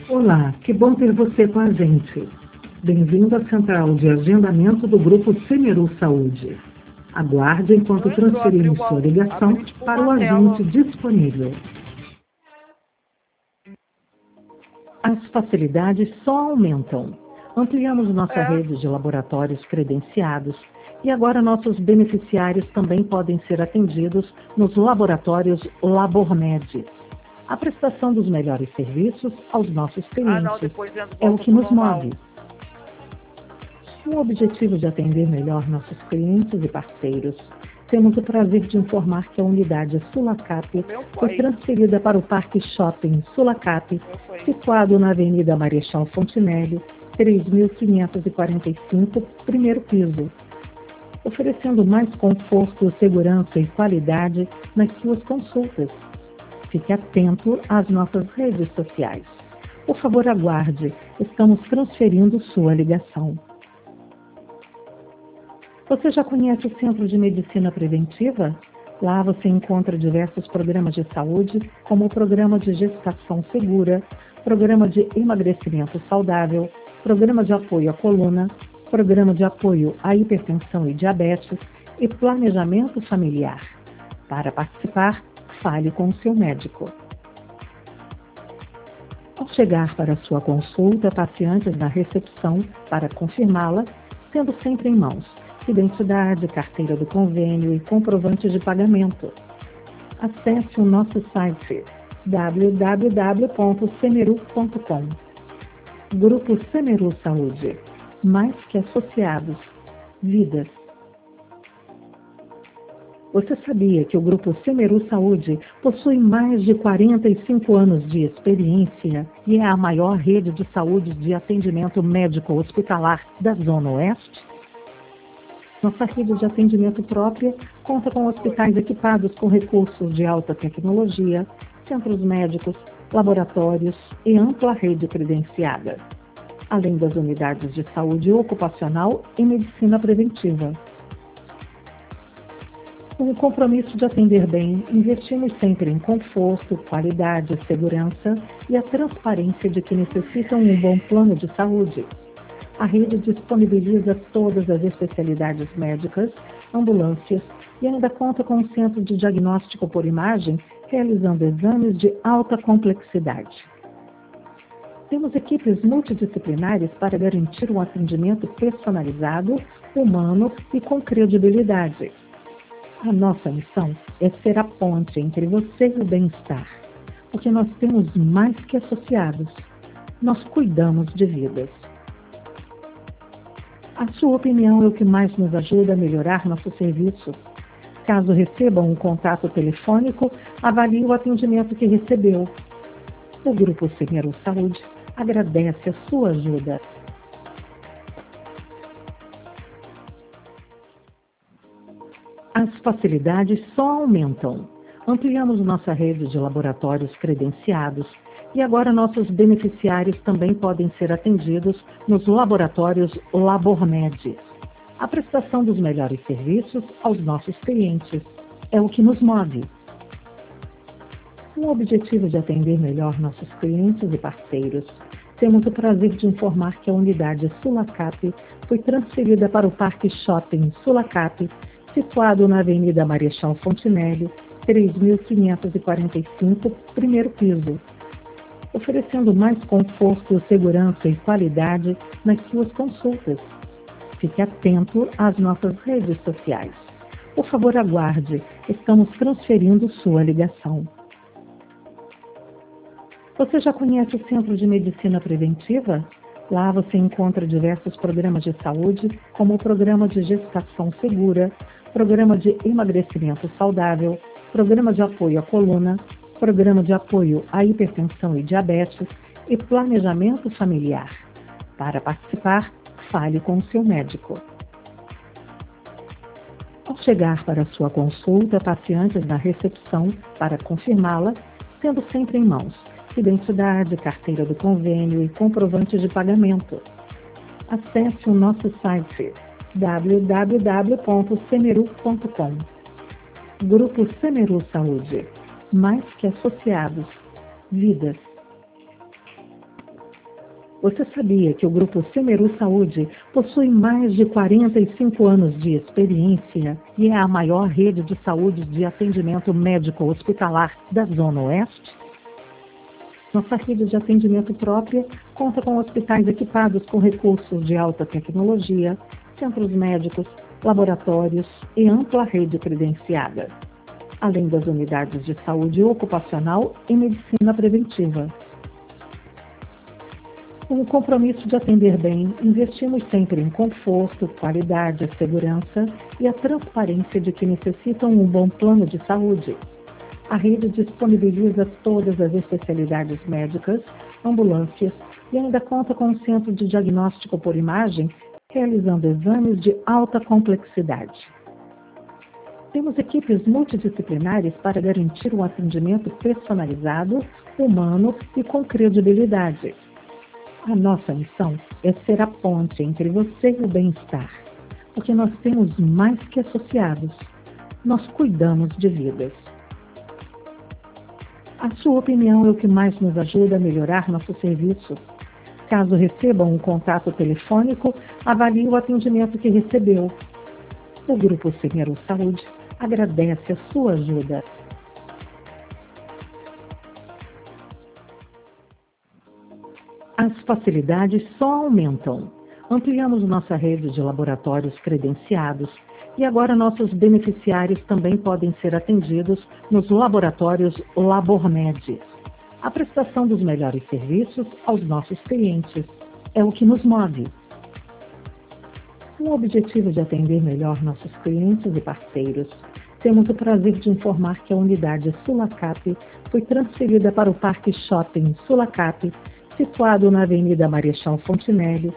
Olá, que bom ter você com a gente. Bem-vindo à central de agendamento do Grupo Semeru Saúde. Aguarde enquanto transferimos sua ligação para o agente disponível. As facilidades só aumentam. Ampliamos nossa rede de laboratórios credenciados e agora nossos beneficiários também podem ser atendidos nos laboratórios Labormed. A prestação dos melhores serviços aos nossos clientes é o que nos move. Com o objetivo de atender melhor nossos clientes e parceiros, temos o prazer de informar que a unidade Sulacap foi transferida para o Parque Shopping Sulacap, situado na Avenida Marechal Fontinelli, 3.545, primeiro piso, oferecendo mais conforto, segurança e qualidade nas suas consultas. Fique atento às nossas redes sociais. Por favor, aguarde. Estamos transferindo sua ligação. Você já conhece o Centro de Medicina Preventiva? Lá você encontra diversos programas de saúde, como o Programa de Gestação Segura, Programa de Emagrecimento Saudável, Programa de Apoio à Coluna, Programa de Apoio à Hipertensão e Diabetes e Planejamento Familiar. Para participar, fale com o seu médico. Ao chegar para a sua consulta, passe antes na recepção para confirmá-la, tendo sempre em mãos identidade, carteira do convênio e comprovante de pagamento. Acesse o nosso site www.semeru.com. Grupo Semeru Saúde. Mais que associados. Vidas. Você sabia que o Grupo Semeru Saúde possui mais de 45 anos de experiência e é a maior rede de saúde de atendimento médico hospitalar da Zona Oeste? Nossa rede de atendimento própria conta com hospitais equipados com recursos de alta tecnologia, centros médicos, laboratórios e ampla rede credenciada, além das unidades de saúde ocupacional e medicina preventiva. Com o compromisso de atender bem, investimos sempre em conforto, qualidade, segurança e a transparência de que necessitam um bom plano de saúde. A rede disponibiliza todas as especialidades médicas, ambulâncias e ainda conta com um centro de diagnóstico por imagem, realizando exames de alta complexidade. Temos equipes multidisciplinares para garantir um atendimento personalizado, humano e com credibilidade. A nossa missão é ser a ponte entre você e o bem-estar, porque nós temos mais que associados. Nós cuidamos de vidas. A sua opinião é o que mais nos ajuda a melhorar nosso serviço. Caso recebam um contato telefônico, avalie o atendimento que recebeu. O Grupo Semeru Saúde agradece a sua ajuda. As facilidades só aumentam. Ampliamos nossa rede de laboratórios credenciados e agora nossos beneficiários também podem ser atendidos nos laboratórios Labormed. A prestação dos melhores serviços aos nossos clientes é o que nos move. Com o objetivo de atender melhor nossos clientes e parceiros, temos o prazer de informar que a unidade Sulacap foi transferida para o Parque Shopping Sulacap, situado na Avenida Marechal Fontinelli, 3.545, primeiro piso, oferecendo mais conforto, segurança e qualidade nas suas consultas. Fique atento às nossas redes sociais. Por favor, aguarde. Estamos transferindo sua ligação. Você já conhece o Centro de Medicina Preventiva? Lá você encontra diversos programas de saúde, como o Programa de Gestação Segura, Programa de Emagrecimento Saudável, Programa de Apoio à Coluna, Programa de Apoio à Hipertensão e Diabetes e Planejamento Familiar. Para participar, fale com o seu médico. Ao chegar para a sua consulta, passe antes na recepção para confirmá-la, tendo sempre em mãos identidade, carteira do convênio e comprovante de pagamento. Acesse o nosso site www.semeru.com. Grupo Semeru Saúde. Mais que associados. Vidas. Você sabia que o Grupo Semeru Saúde possui mais de 45 anos de experiência e é a maior rede de saúde de atendimento médico-hospitalar da Zona Oeste? Nossa rede de atendimento própria conta com hospitais equipados com recursos de alta tecnologia, centros médicos, laboratórios e ampla rede credenciada, além das unidades de saúde ocupacional e medicina preventiva. Com o compromisso de atender bem, investimos sempre em conforto, qualidade, segurança e a transparência de que necessitam um bom plano de saúde. A rede disponibiliza todas as especialidades médicas, ambulâncias e ainda conta com um centro de diagnóstico por imagem, realizando exames de alta complexidade. Temos equipes multidisciplinares para garantir um atendimento personalizado, humano e com credibilidade. A nossa missão é ser a ponte entre você e o bem-estar, porque nós temos mais que associados. Nós cuidamos de vidas. A sua opinião é o que mais nos ajuda a melhorar nosso serviço. Caso recebam um contato telefônico, avalie o atendimento que recebeu. O Grupo Semeru Saúde agradece a sua ajuda. As facilidades só aumentam. Ampliamos nossa rede de laboratórios credenciados e agora nossos beneficiários também podem ser atendidos nos laboratórios LaborMed. A prestação dos melhores serviços aos nossos clientes é o que nos move. Com o objetivo de atender melhor nossos clientes e parceiros, temos o prazer de informar que a unidade Sulacap foi transferida para o Parque Shopping Sulacap, situado na Avenida Marechal Fontinelli,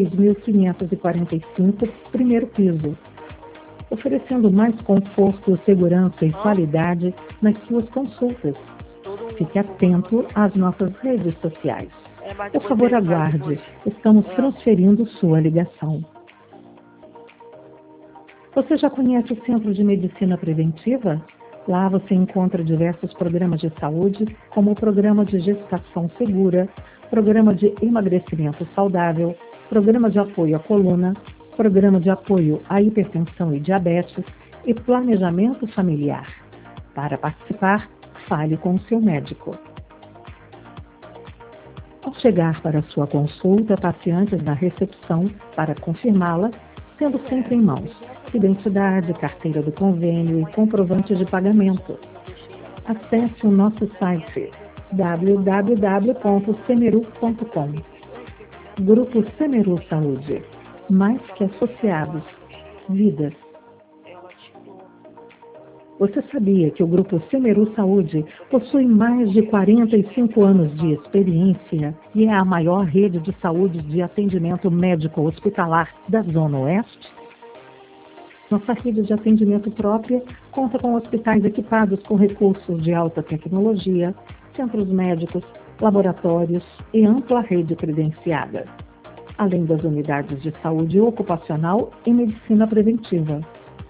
3.545, primeiro piso, oferecendo mais conforto, segurança e qualidade nas suas consultas. Fique atento às nossas redes sociais. Por favor, aguarde. Estamos transferindo sua ligação. Você já conhece o Centro de Medicina Preventiva? Lá você encontra diversos programas de saúde, como o Programa de Gestação Segura, Programa de Emagrecimento Saudável, Programa de Apoio à Coluna, Programa de Apoio à Hipertensão e Diabetes e Planejamento Familiar. Para participar, fale com o seu médico. Ao chegar para a sua consulta, passe antes na recepção para confirmá-la, tendo sempre em mãos identidade, carteira do convênio e comprovante de pagamento. Acesse o nosso site www.semeru.com. Grupo Semeru Saúde. Mais que associados. Vidas. Você sabia que o Grupo Semeru Saúde possui mais de 45 anos de experiência e é a maior rede de saúde de atendimento médico-hospitalar da Zona Oeste? Nossa rede de atendimento própria conta com hospitais equipados com recursos de alta tecnologia, centros médicos, laboratórios e ampla rede credenciada, além das unidades de saúde ocupacional e medicina preventiva.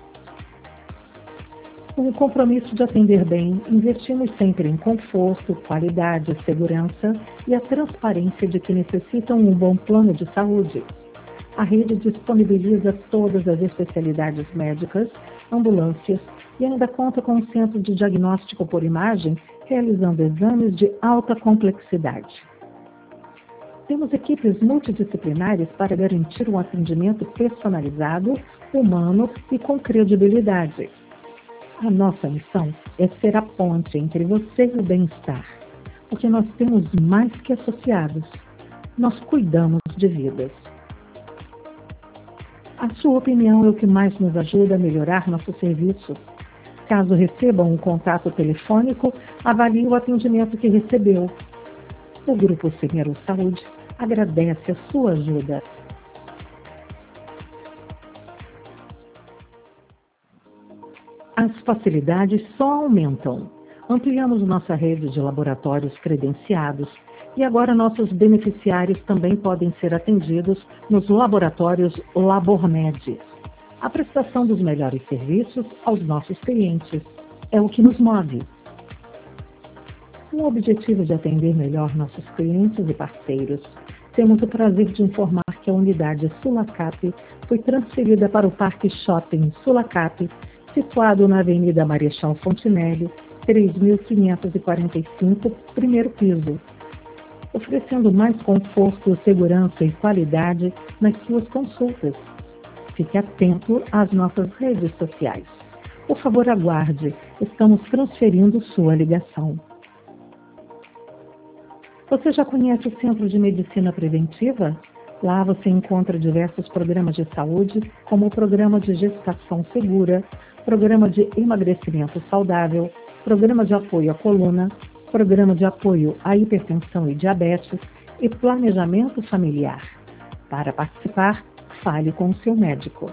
Com o compromisso de atender bem, investimos sempre em conforto, qualidade, segurança e a transparência de que necessitam um bom plano de saúde. A rede disponibiliza todas as especialidades médicas, ambulâncias e ainda conta com um centro de diagnóstico por imagem, realizando exames de alta complexidade. Temos equipes multidisciplinares para garantir um atendimento personalizado, humano e com credibilidade. A nossa missão é ser a ponte entre você e o bem-estar, porque nós temos mais que associados. Nós cuidamos de vidas. A sua opinião é o que mais nos ajuda a melhorar nosso serviço. Caso recebam um contato telefônico, avalie o atendimento que recebeu. O Grupo Semeru Saúde agradece a sua ajuda. As facilidades só aumentam. Ampliamos nossa rede de laboratórios credenciados e agora nossos beneficiários também podem ser atendidos nos laboratórios LaborMed. A prestação dos melhores serviços aos nossos clientes é o que nos move. Com o objetivo de atender melhor nossos clientes e parceiros, Temos o prazer de informar que a unidade Sulacap foi transferida para o Parque Shopping Sulacap, situado na Avenida Marechal Fontinelli, 3.545, primeiro piso, oferecendo mais conforto, segurança e qualidade nas suas consultas. Fique atento às nossas redes sociais. Por favor, aguarde. Estamos transferindo sua ligação. Você já conhece o Centro de Medicina Preventiva? Lá você encontra diversos programas de saúde, como o Programa de Gestação Segura, Programa de Emagrecimento Saudável, Programa de Apoio à Coluna, Programa de Apoio à Hipertensão e Diabetes e Planejamento Familiar. Para participar, fale com o seu médico.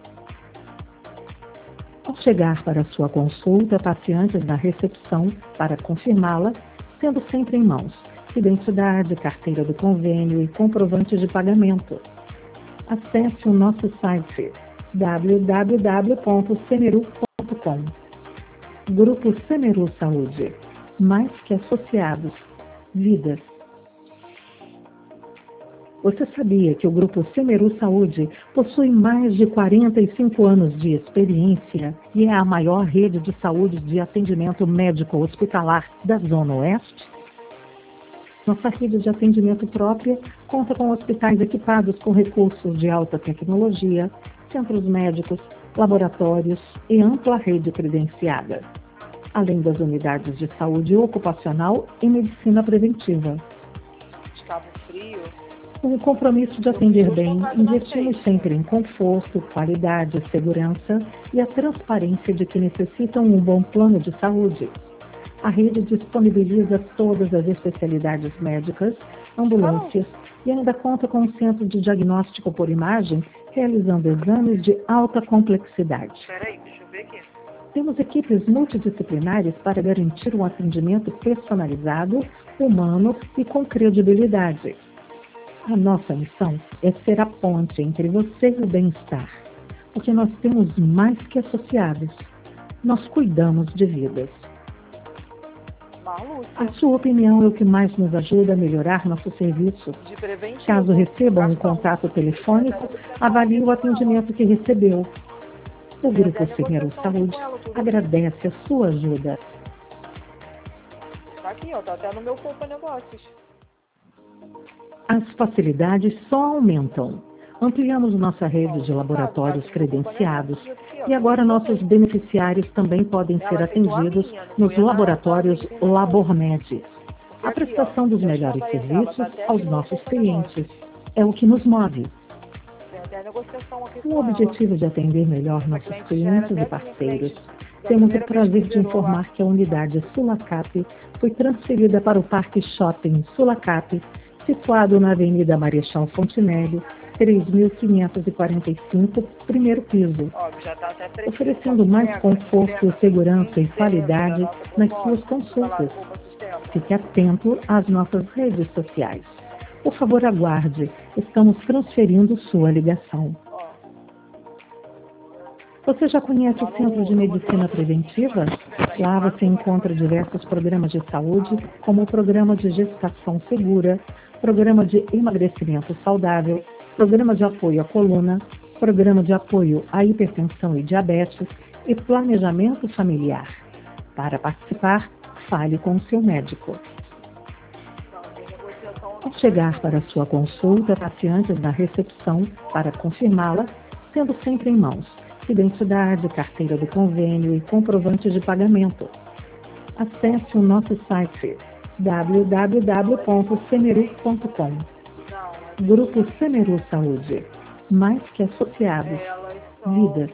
Ao chegar para a sua consulta, passe antes na recepção para confirmá-la, tendo sempre em mãos identidade, carteira do convênio e comprovante de pagamento. Acesse o nosso site www.semeru.com. Grupo Semeru Saúde. Mais que associados. Vidas. Você sabia que o Grupo Semeru Saúde possui mais de 45 anos de experiência e é a maior rede de saúde de atendimento médico hospitalar da Zona Oeste? Nossa rede de atendimento própria conta com hospitais equipados com recursos de alta tecnologia, centros médicos, laboratórios e ampla rede credenciada, além das unidades de saúde ocupacional e medicina preventiva. Cabo Frio. Com o compromisso de atender bem, investimos sempre em conforto, qualidade, segurança e a transparência de que necessitam um bom plano de saúde. A rede disponibiliza todas as especialidades médicas, ambulâncias e ainda conta com um centro de diagnóstico por imagem, realizando exames de alta complexidade. Peraí, deixa eu ver aqui. Temos equipes multidisciplinares para garantir um atendimento personalizado, humano e com credibilidade. A nossa missão é ser a ponte entre você e o bem-estar, porque nós temos mais que associados. Nós cuidamos de vidas. A sua opinião é o que mais nos ajuda a melhorar nosso serviço. Caso recebam um contato telefônico, avalie o atendimento que recebeu. O Grupo Semeru Saúde agradece a sua ajuda. Tá aqui, ó, tá até no meu Poupa Negócios. As facilidades só aumentam. Ampliamos nossa rede de laboratórios credenciados e agora nossos beneficiários também podem ser atendidos nos laboratórios LaborMed. A prestação dos melhores serviços aos nossos clientes é o que nos move. Com o objetivo de atender melhor nossos clientes e parceiros, temos o prazer de informar que a unidade Sulacap foi transferida para o Parque Shopping Sulacap, situado na Avenida Marechal Fontinelli, 3.545, primeiro piso, oferecendo mais conforto, segurança e qualidade nas suas consultas. Fique atento às nossas redes sociais. Por favor, aguarde. Estamos transferindo sua ligação. Você já conhece o Centro de Medicina Preventiva? Lá você encontra diversos programas de saúde, como o Programa de Gestação Segura, Programa de Emagrecimento Saudável, Programa de Apoio à Coluna, Programa de Apoio à Hipertensão e Diabetes e Planejamento Familiar. Para participar, fale com o seu médico. Ao chegar para a sua consulta, passe antes na recepção para confirmá-la, tendo sempre em mãos identidade, carteira do convênio e comprovante de pagamento. Acesse o nosso site www.semeru.com. Grupo Semeru Saúde. Mais que associados. Vidas.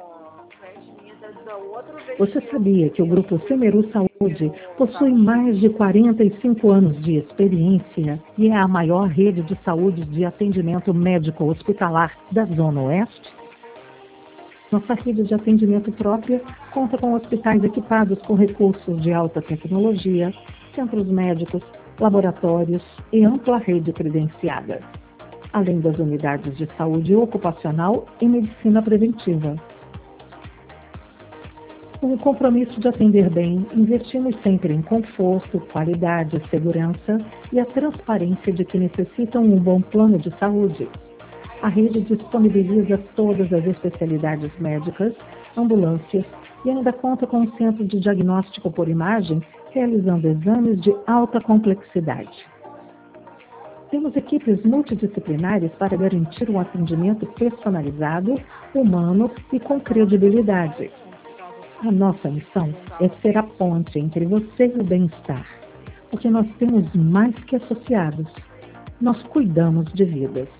Você sabia que o Grupo Semeru Saúde possui mais de 45 anos de experiência e é a maior rede de saúde de atendimento médico hospitalar da Zona Oeste? Nossa rede de atendimento própria conta com hospitais equipados com recursos de alta tecnologia, centros médicos, laboratórios e ampla rede credenciada, além das unidades de saúde ocupacional e medicina preventiva. Com o compromisso de atender bem, investimos sempre em conforto, qualidade, segurança e a transparência de que necessitam um bom plano de saúde. A rede disponibiliza todas as especialidades médicas, ambulâncias e ainda conta com um centro de diagnóstico por imagem, realizando exames de alta complexidade. Temos equipes multidisciplinares para garantir um atendimento personalizado, humano e com credibilidade. A nossa missão é ser a ponte entre você e o bem-estar, porque nós temos mais que associados. Nós cuidamos de vidas.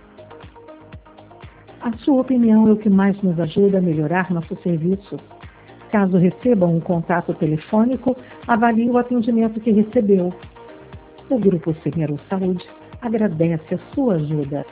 A sua opinião é o que mais nos ajuda a melhorar nosso serviço. Caso recebam um contato telefônico, avalie o atendimento que recebeu. O Grupo Semeru Saúde agradece a sua ajuda.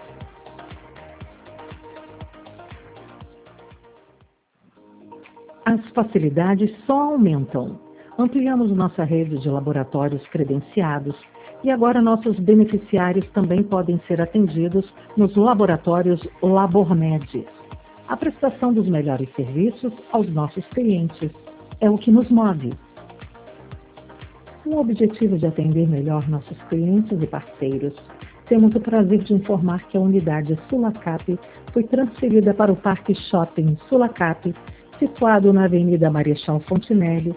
As facilidades só aumentam. Ampliamos nossa rede de laboratórios credenciados e agora nossos beneficiários também podem ser atendidos nos laboratórios LaborMed. A prestação dos melhores serviços aos nossos clientes é o que nos move. Com o objetivo de atender melhor nossos clientes e parceiros, temos o prazer de informar que a unidade Sulacap foi transferida para o Parque Shopping Sulacap, situado na Avenida Marechal Fontinelli,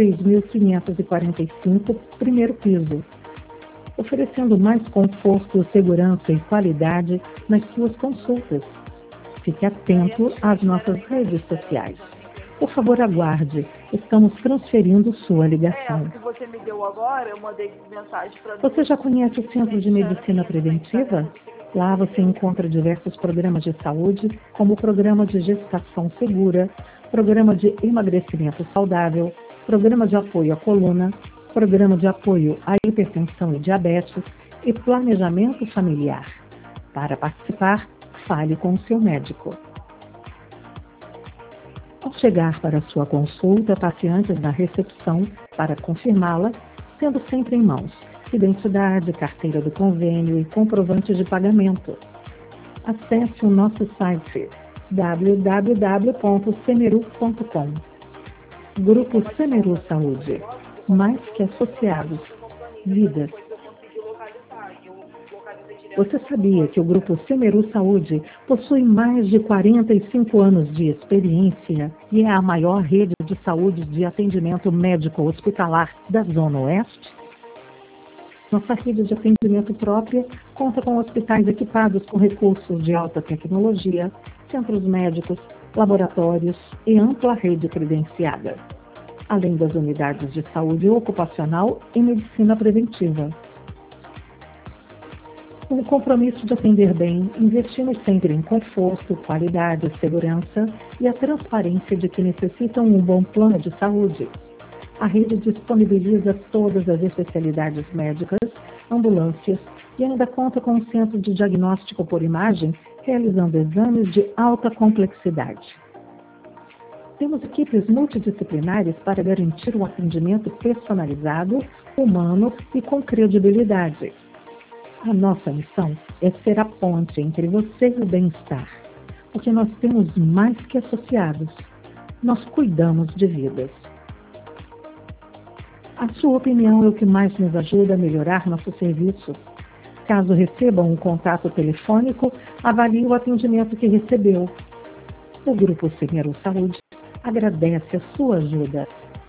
3.545, primeiro piso, oferecendo mais conforto, segurança e qualidade nas suas consultas. Fique atento às nossas redes sociais. Por favor, aguarde. Estamos transferindo sua ligação. que você me deu agora, eu mandei mensagem para Você já conhece o Centro de Medicina Preventiva? Lá você encontra diversos programas de saúde, como o Programa de Gestação Segura, Programa de Emagrecimento Saudável, Programa de Apoio à Coluna, Programa de Apoio à Hipertensão e Diabetes e Planejamento Familiar. Para participar, fale com o seu médico. Ao chegar para a sua consulta, passe antes na recepção para confirmá-la, tendo sempre em mãos identidade, carteira do convênio e comprovante de pagamento. Acesse o nosso site www.semeru.com. Grupo Semeru Saúde. Mais que associados. Vidas. Você sabia que o Grupo Semeru Saúde possui mais de 45 anos de experiência e é a maior rede de saúde de atendimento médico hospitalar da Zona Oeste? Nossa rede de atendimento própria conta com hospitais equipados com recursos de alta tecnologia, centros médicos, laboratórios e ampla rede credenciada, além das unidades de saúde ocupacional e medicina preventiva. Com o compromisso de atender bem, investimos sempre em conforto, qualidade, segurança e a transparência de que necessitam um bom plano de saúde. A rede disponibiliza todas as especialidades médicas, ambulâncias e ainda conta com um centro de diagnóstico por imagem, realizando exames de alta complexidade. Temos equipes multidisciplinares para garantir um atendimento personalizado, humano e com credibilidade. A nossa missão é ser a ponte entre você e o bem-estar, porque nós temos mais que associados. Nós cuidamos de vidas. A sua opinião é o que mais nos ajuda a melhorar nosso serviço. Caso recebam um contato telefônico, avalie o atendimento que recebeu. O Grupo Semeru Saúde agradece a sua ajuda.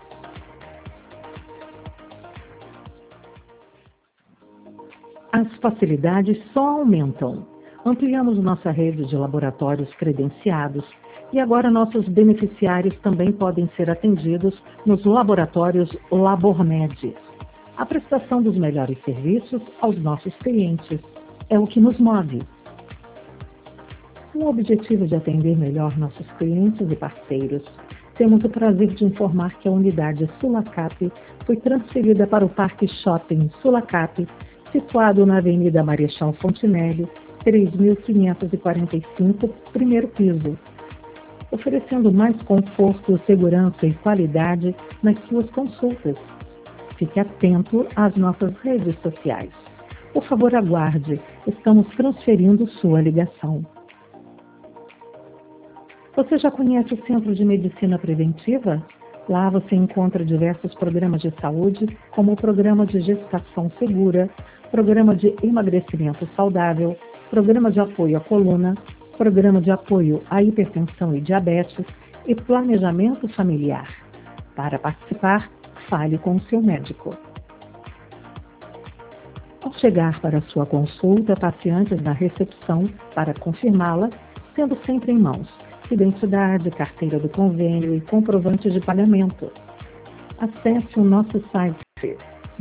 As facilidades só aumentam. Ampliamos nossa rede de laboratórios credenciados e agora nossos beneficiários também podem ser atendidos nos laboratórios LaborMed. A prestação dos melhores serviços aos nossos clientes é o que nos move. Com o objetivo de atender melhor nossos clientes e parceiros, temos o prazer de informar que a unidade Sulacap foi transferida para o Parque Shopping Sulacap, situado na Avenida Marechal Fontinelli, 3.545, primeiro piso, oferecendo mais conforto, segurança e qualidade nas suas consultas. Fique atento às nossas redes sociais. Por favor, aguarde. Estamos transferindo sua ligação. Você já conhece o Centro de Medicina Preventiva? Lá você encontra diversos programas de saúde, como o programa de gestação segura, programa de emagrecimento saudável, programa de apoio à coluna, programa de apoio à hipertensão e diabetes e planejamento familiar. Para participar, fale com o seu médico. Ao chegar para a sua consulta, passe antes na recepção para confirmá-la, tendo sempre em mãos identidade, carteira do convênio e comprovante de pagamento. Acesse o nosso site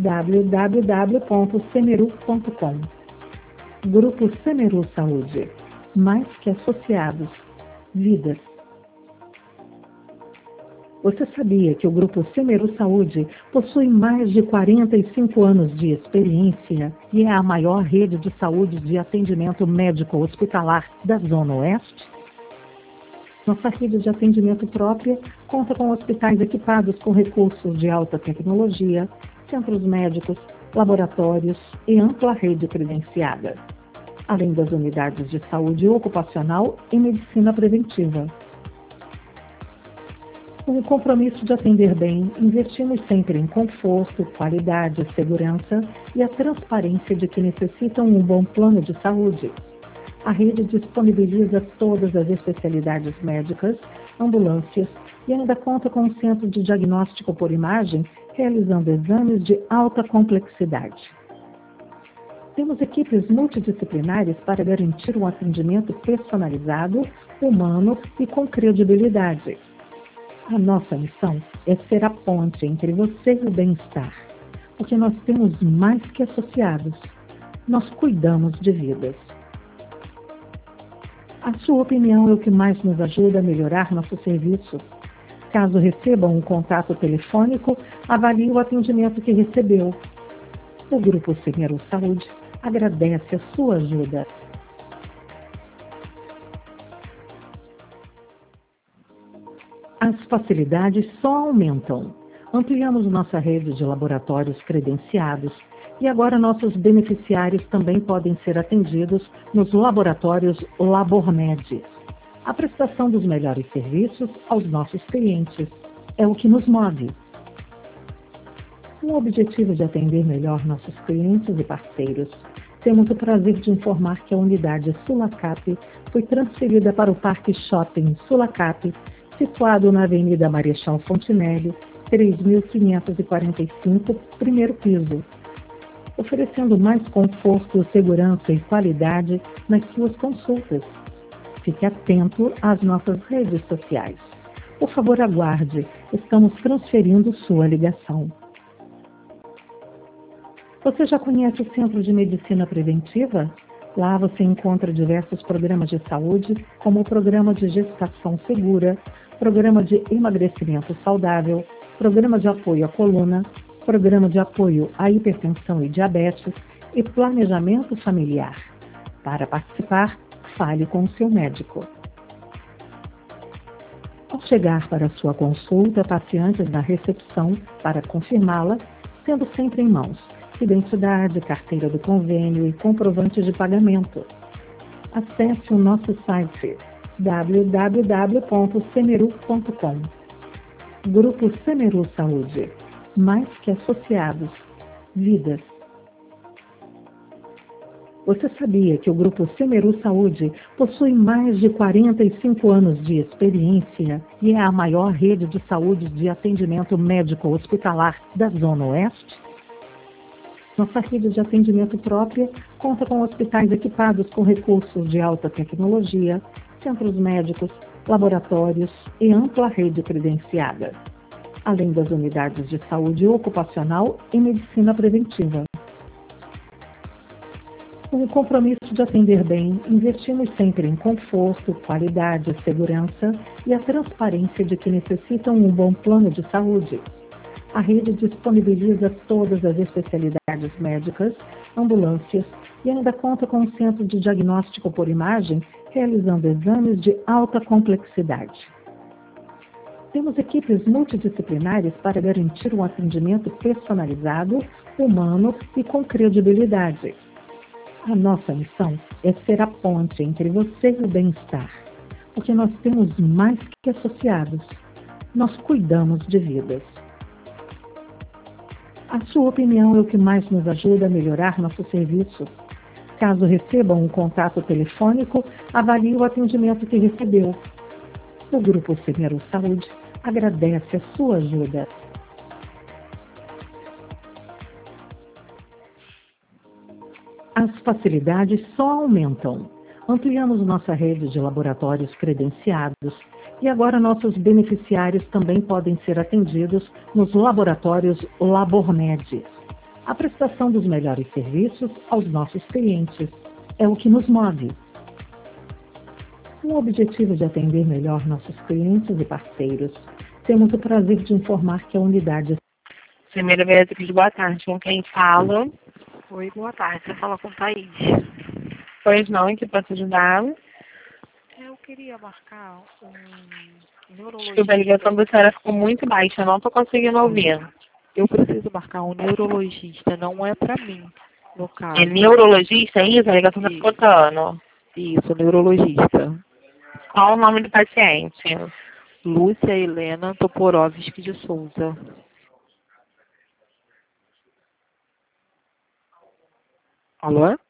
www.semeru.com. Grupo Semeru Saúde. Mais que associados. Vidas. Você sabia que o Grupo Semeru Saúde possui mais de 45 anos de experiência e é a maior rede de saúde de atendimento médico hospitalar da Zona Oeste? Nossa rede de atendimento própria conta com hospitais equipados com recursos de alta tecnologia, centros médicos, laboratórios e ampla rede credenciada, além das unidades de saúde ocupacional e medicina preventiva. Com o compromisso de atender bem, investimos sempre em conforto, qualidade, segurança e a transparência de que necessitam um bom plano de saúde. A rede disponibiliza todas as especialidades médicas, ambulâncias e ainda conta com um centro de diagnóstico por imagem, realizando exames de alta complexidade. Temos equipes multidisciplinares para garantir um atendimento personalizado, humano e com credibilidade. A nossa missão é ser a ponte entre você e o bem-estar, porque nós temos mais que associados. Nós cuidamos de vidas. A sua opinião é o que mais nos ajuda a melhorar nosso serviço. Caso recebam um contato telefônico, avalie o atendimento que recebeu. O Grupo Semeru Saúde agradece a sua ajuda. As facilidades só aumentam. Ampliamos nossa rede de laboratórios credenciados e agora nossos beneficiários também podem ser atendidos nos laboratórios LaborMed. A prestação dos melhores serviços aos nossos clientes é o que nos move. Com o objetivo de atender melhor nossos clientes e parceiros, temos o prazer de informar que a unidade Sulacap foi transferida para o Parque Shopping Sulacap, situado na Avenida Marechal Fontinelli, 3.545, primeiro piso, oferecendo mais conforto, segurança e qualidade nas suas consultas. Fique atento às nossas redes sociais. Por favor, aguarde. Estamos transferindo sua ligação. Você já conhece o Centro de Medicina Preventiva? Lá você encontra diversos programas de saúde, como o programa de gestação segura, programa de emagrecimento saudável, programa de apoio à coluna, programa de apoio à hipertensão e diabetes e planejamento familiar. Para participar, fale com o seu médico. Ao chegar para a sua consulta, passe antes na recepção para confirmá-la, tendo sempre em mãos identidade, carteira do convênio e comprovante de pagamento. Acesse o nosso site www.semeru.com. Grupo Semeru Saúde. Mais que associados. Vidas. Você sabia que o Grupo Semeru Saúde possui mais de 45 anos de experiência e é a maior rede de saúde de atendimento médico hospitalar da Zona Oeste? Nossa rede de atendimento própria conta com hospitais equipados com recursos de alta tecnologia, centros médicos, laboratórios e ampla rede credenciada, além das unidades de saúde ocupacional e medicina preventiva. Com o compromisso de atender bem, investimos sempre em conforto, qualidade, segurança e a transparência de que necessitam um bom plano de saúde. A rede disponibiliza todas as especialidades médicas, ambulâncias e ainda conta com um centro de diagnóstico por imagem, realizando exames de alta complexidade. Temos equipes multidisciplinares para garantir um atendimento personalizado, humano e com credibilidade. A nossa missão é ser a ponte entre você e o bem-estar, porque nós temos mais que associados. Nós cuidamos de vidas. A sua opinião é o que mais nos ajuda a melhorar nossos serviços. Caso recebam um contato telefônico, avalie o atendimento que recebeu. O Grupo Semeru Saúde agradece a sua ajuda. As facilidades só aumentam. Ampliamos nossa rede de laboratórios credenciados e agora nossos beneficiários também podem ser atendidos nos laboratórios LaborMed. A prestação dos melhores serviços aos nossos clientes é o que nos move. Com o objetivo de atender melhor nossos clientes e parceiros, temos o prazer de informar que a unidade... Primeira Beatriz, boa tarde. Com quem fala? Oi, boa tarde. Você fala com o Thaís. Pois não, em que posso ajudar? Eu queria marcar um neurologista. Desculpa, a ligação da senhora ficou muito baixa, eu não estou conseguindo ouvir. Eu preciso marcar um neurologista, não é para mim, no caso. É neurologista, é isso? A ligação está ficando. Isso, neurologista. Qual o nome do paciente? Lúcia Helena Toporovski de Souza. Alô?